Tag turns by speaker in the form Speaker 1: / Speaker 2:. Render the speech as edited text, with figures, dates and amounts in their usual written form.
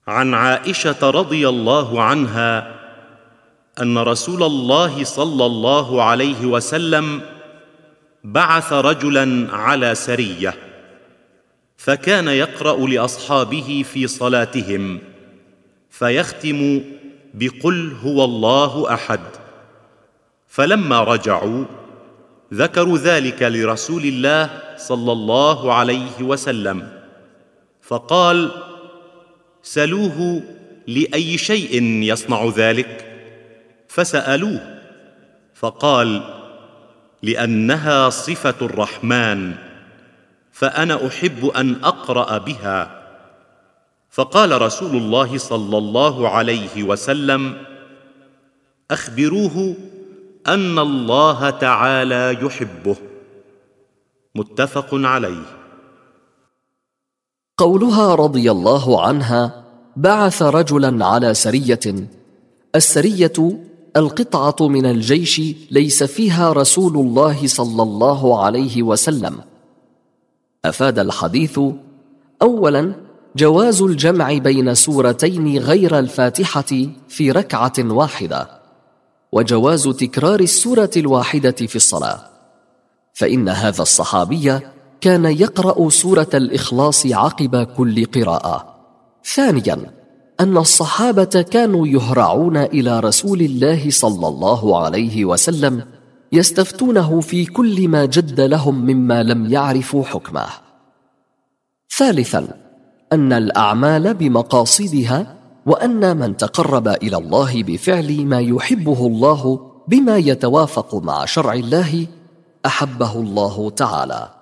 Speaker 1: عن عائشة رضي الله عنها أن رسول الله صلى الله عليه وسلم بعث رجلا على سرية، فكان يقرأ لأصحابه في صلاتهم فيختم بقل هو الله أحد. فلما رجعوا ذكروا ذلك لرسول الله صلى الله عليه وسلم، فقال: سلوه لأي شيء يصنع ذلك؟ فسألوه فقال: لأنها صفة الرحمن، فأنا أحب أن أقرأ بها. فقال رسول الله صلى الله عليه وسلم: أخبروه أن الله تعالى يحبه. متفق عليه.
Speaker 2: قولها رضي الله عنها: بعث رجلا على سرية. السرية القطعة من الجيش ليس فيها رسول الله صلى الله عليه وسلم. أفاد الحديث: أولاً، جواز الجمع بين سورتين غير الفاتحة في ركعة واحدة، وجواز تكرار السورة الواحدة في الصلاة، فإن هذا الصحابي كان يقرأ سورة الإخلاص عقب كل قراءة. ثانياً، أن الصحابة كانوا يهرعون إلى رسول الله صلى الله عليه وسلم يستفتونه في كل ما جد لهم مما لم يعرفوا حكمه. ثالثاً، أن الأعمال بمقاصدها، وأن من تقرب إلى الله بفعل ما يحبه الله بما يتوافق مع شرع الله أحبه الله تعالى.